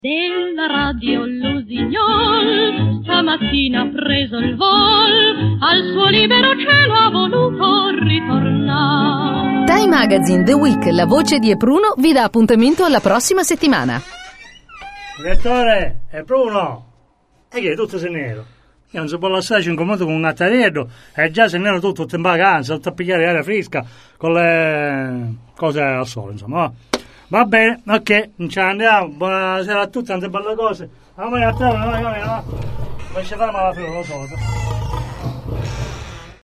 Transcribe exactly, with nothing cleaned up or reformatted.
Della radio Lusignol stamattina ha preso il vol, al suo libero cielo ha voluto ritornare. Time Magazine The Week, la voce di Epruno, vi dà appuntamento alla prossima settimana. Direttore, è Bruno. E che è tutto se nero? Io non si può lasciare in comando con un attaredo e già se nero tutto, tutto in vacanza, tutto a pigliare aria fresca con le cose al sole, insomma. Va bene, ok, ci andiamo. Buonasera a tutti, tante belle cose. Amore a te, no, no, no. Lascia fare la fine, lo so.